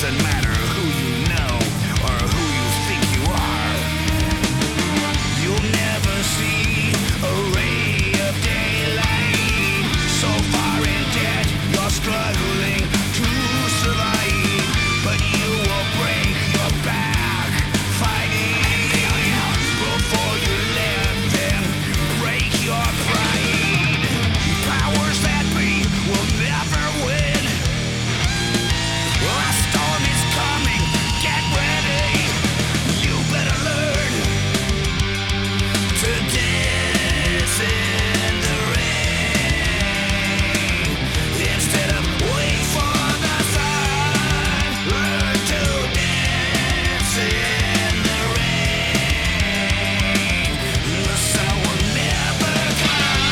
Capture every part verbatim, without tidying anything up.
doesn't matter who you know or who you think you are. You'll never see a ray of daylight. So far in debt, you're struggling to survive, but you will break your back fighting before you let them break your pride. Powers that be will never win. A storm is coming, get ready. You better learn to dance in the rain instead of wait for the sun. Learn to dance in the rain. The sun will never come.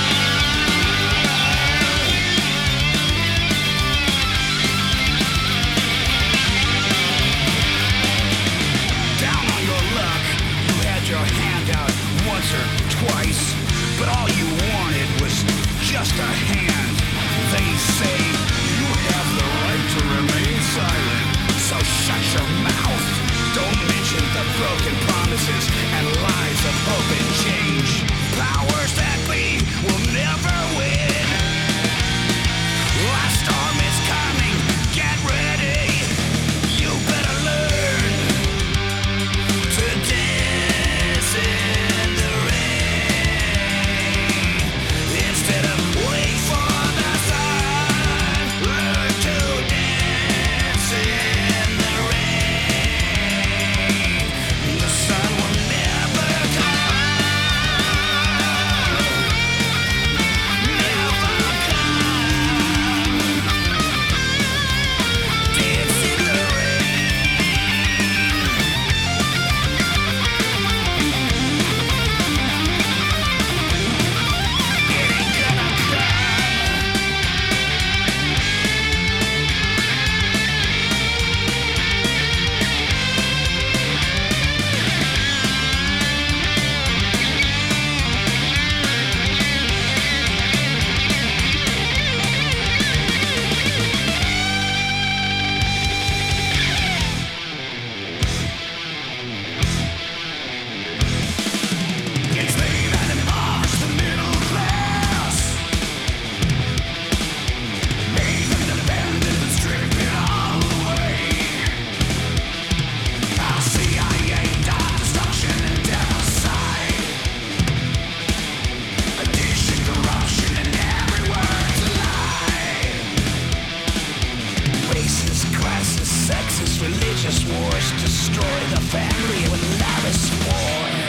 Down on your luck, you had your hand out once or twice, but all you wanted was just a hand. They say you have the right to remain silent, so shut your mouth. Don't mention the broken promises and lies of hope and change. Powers that be will never win. A storm is coming, get ready. You better learn to dance in the rain instead of wait for the sun. Learn to dance in the rain. The sun will never come. Never come. Dance in the rain. It ain't gonna It's made and impoverished the middle class. Made and abandoned and stripped it all away. Our C I A died destruction and genocide. Addiction, corruption, and every word's a lie. Racist, classist, sexist, religious wars destroy the family with lavish war.